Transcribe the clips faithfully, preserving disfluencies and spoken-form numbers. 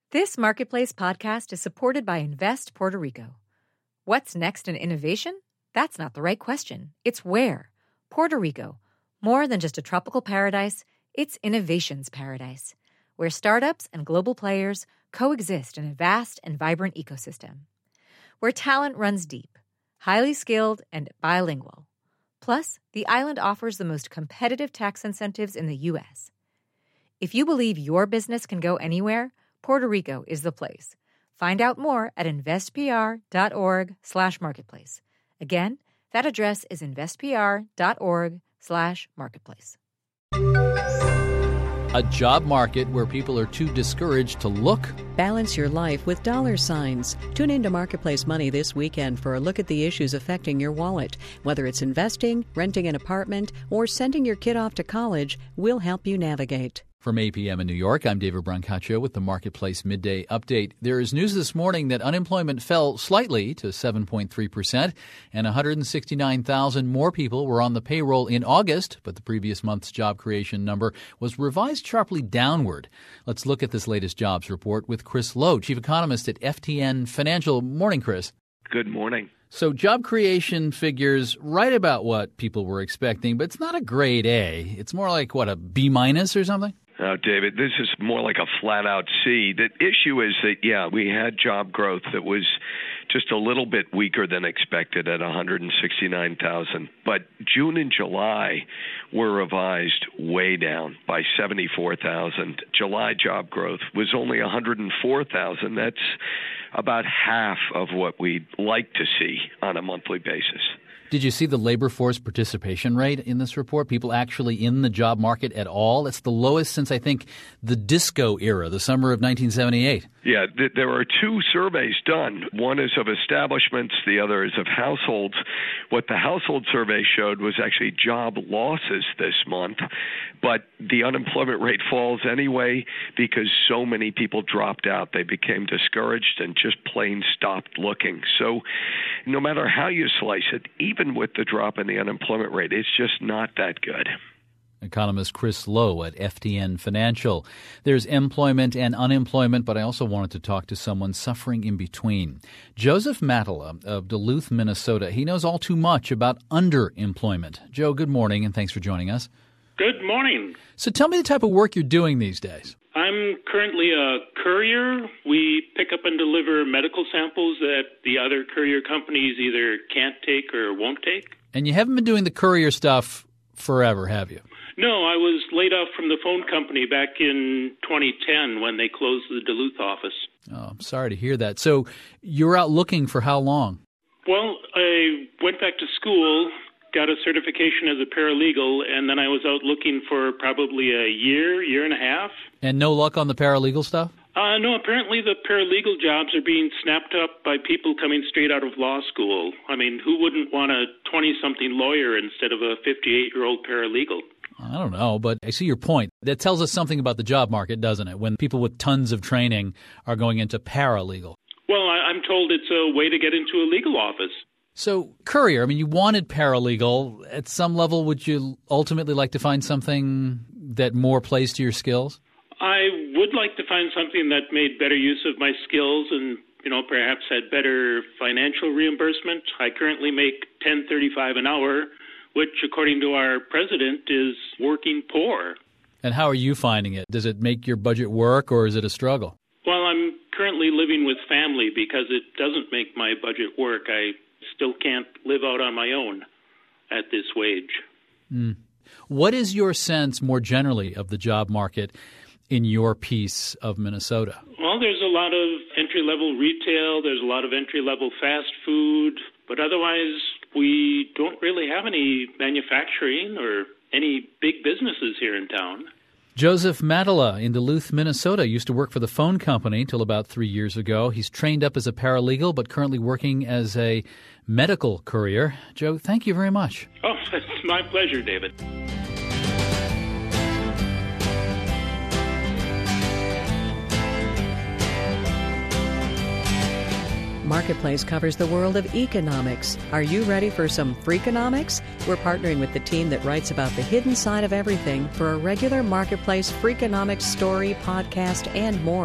This Marketplace podcast is supported by Invest Puerto Rico. What's next in innovation? That's not the right question. It's where. Puerto Rico. More than just a tropical paradise, it's innovation's paradise, where startups and global players coexist in a vast and vibrant ecosystem. Where talent runs deep, highly skilled, and bilingual. Plus, the island offers the most competitive tax incentives in the U S. If you believe your business can go anywhere, Puerto Rico is the place. Find out more at investpr.org slash marketplace. Again, that address is investpr.org slash marketplace. A job market where people are too discouraged to look. Balance your life with dollar signs. Tune into Marketplace Money this weekend for a look at the issues affecting your wallet. Whether it's investing, renting an apartment, or sending your kid off to college, we'll help you navigate. From A P M in New York, I'm David Brancaccio with the Marketplace Midday Update. There is news this morning that unemployment fell slightly to seven point three percent, and one hundred sixty-nine thousand more people were on the payroll in August, but the previous month's job creation number was revised sharply downward. Let's look at this latest jobs report with Chris Lowe, Chief Economist at F T N Financial. Morning, Chris. Good morning. So job creation figures right about what people were expecting, but it's not a grade A. It's more like, what, a B minus or something? Oh, David, this is more like a flat-out C. The issue is that, yeah, we had job growth that was just a little bit weaker than expected at one hundred sixty-nine thousand. But June and July were revised way down by seventy-four thousand. July job growth was only one hundred four thousand. That's about half of what we'd like to see on a monthly basis. Did you see the labor force participation rate in this report? People actually in the job market at all? It's the lowest since, I think, the disco era, the summer of nineteen seventy-eight. Yeah, th- there are two surveys done. One is of establishments, the other is of households. What the household survey showed was actually job losses this month, but the unemployment rate falls anyway because so many people dropped out. They became discouraged and just plain stopped looking. So no matter how you slice it, even with the drop in the unemployment rate, it's just not that good. Economist Chris Lowe at F T N Financial. There's employment and unemployment, but I also wanted to talk to someone suffering in between. Joseph Matala of Duluth, Minnesota. He knows all too much about underemployment. Joe, good morning, and thanks for joining us. Good morning. So tell me the type of work you're doing these days. I'm currently a courier. We pick up and deliver medical samples that the other courier companies either can't take or won't take. And you haven't been doing the courier stuff forever, have you? No, I was laid off from the phone company back in twenty ten when they closed the Duluth office. Oh, I'm sorry to hear that. So you're out looking for how long? Well, I went back to school, got a certification as a paralegal, and then I was out looking for probably a year, year and a half. And no luck on the paralegal stuff? Uh, no, apparently the paralegal jobs are being snapped up by people coming straight out of law school. I mean, who wouldn't want a twenty-something lawyer instead of a fifty-eight-year-old paralegal? I don't know, but I see your point. That tells us something about the job market, doesn't it, when people with tons of training are going into paralegal? Well, I, I'm told it's a way to get into a legal office. So, courier, I mean, you wanted paralegal. At some level, would you ultimately like to find something that more plays to your skills? I would like to find something that made better use of my skills and, you know, perhaps had better financial reimbursement. I currently make ten thirty-five an hour, which, according to our president, is working poor. And how are you finding it? Does it make your budget work, or is it a struggle? Well, I'm currently living with family because it doesn't make my budget work. I still can't live out on my own at this wage. Mm. What is your sense more generally of the job market in your piece of Minnesota? Well, there's a lot of entry-level retail. There's a lot of entry-level fast food. But otherwise, we don't really have any manufacturing or any big businesses here in town. Joseph Matala in Duluth, Minnesota, used to work for the phone company until about three years ago. He's trained up as a paralegal, but currently working as a medical courier. Joe, thank you very much. Oh, it's my pleasure, David. Marketplace covers the world of economics. Are you ready for some Freakonomics? We're partnering with the team that writes about the hidden side of everything for a regular Marketplace Freakonomics story, podcast, and more.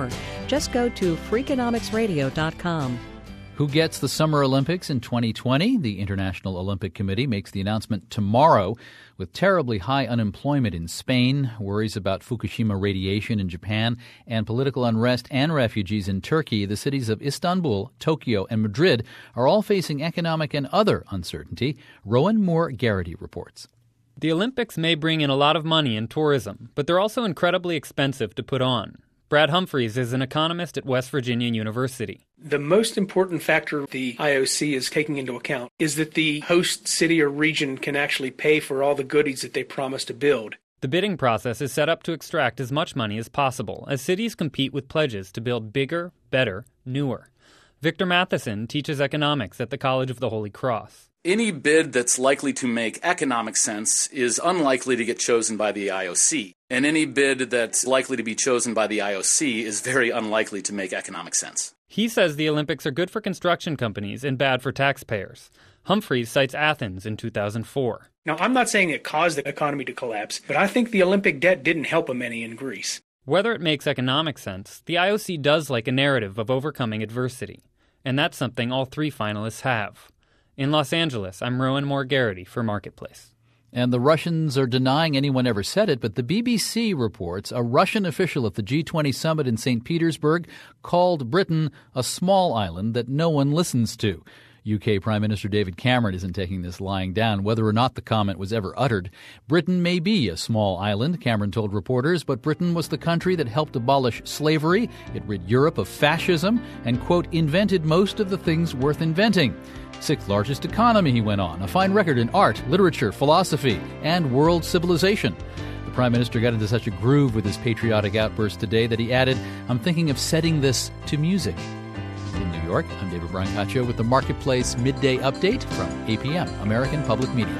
Just go to freakonomics radio dot com. Who gets the Summer Olympics in twenty twenty? The International Olympic Committee makes the announcement tomorrow. With terribly high unemployment in Spain, worries about Fukushima radiation in Japan, and political unrest and refugees in Turkey, the cities of Istanbul, Tokyo, and Madrid are all facing economic and other uncertainty. Rowan Moore-Garrity reports. The Olympics may bring in a lot of money in tourism, but they're also incredibly expensive to put on. Brad Humphreys is an economist at West Virginia University. The most important factor the I O C is taking into account is that the host city or region can actually pay for all the goodies that they promise to build. The bidding process is set up to extract as much money as possible as cities compete with pledges to build bigger, better, newer. Victor Matheson teaches economics at the College of the Holy Cross. Any bid that's likely to make economic sense is unlikely to get chosen by the I O C. And any bid that's likely to be chosen by the I O C is very unlikely to make economic sense. He says the Olympics are good for construction companies and bad for taxpayers. Humphreys cites Athens in two thousand four. Now, I'm not saying it caused the economy to collapse, but I think the Olympic debt didn't help them any in Greece. Whether it makes economic sense, the I O C does like a narrative of overcoming adversity. And that's something all three finalists have. In Los Angeles, I'm Rowan Moore-Garrity for Marketplace. And the Russians are denying anyone ever said it, but the B B C reports a Russian official at the G twenty summit in Saint Petersburg called Britain a small island that no one listens to. U K Prime Minister David Cameron isn't taking this lying down, whether or not the comment was ever uttered. Britain may be a small island, Cameron told reporters, but Britain was the country that helped abolish slavery, it rid Europe of fascism, and, quote, invented most of the things worth inventing. Sixth largest economy, he went on, a fine record in art, literature, philosophy, and world civilization. The Prime Minister got into such a groove with his patriotic outburst today that he added, I'm thinking of setting this to music. In New York, I'm David Brancaccio with the Marketplace Midday Update from A P M, American Public Media.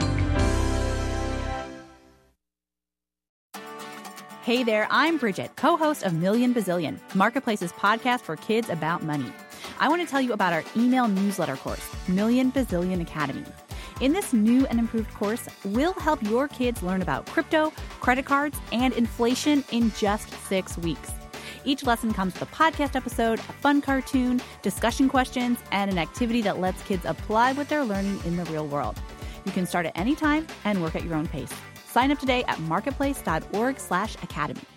Hey there, I'm Bridget, co-host of Million Bazillion, Marketplace's podcast for kids about money. I want to tell you about our email newsletter course, Million Bazillion Academy. In this new and improved course, we'll help your kids learn about crypto, credit cards, and inflation in just six weeks. Each lesson comes with a podcast episode, a fun cartoon, discussion questions, and an activity that lets kids apply what they're learning in the real world. You can start at any time and work at your own pace. Sign up today at marketplace.org slash academy.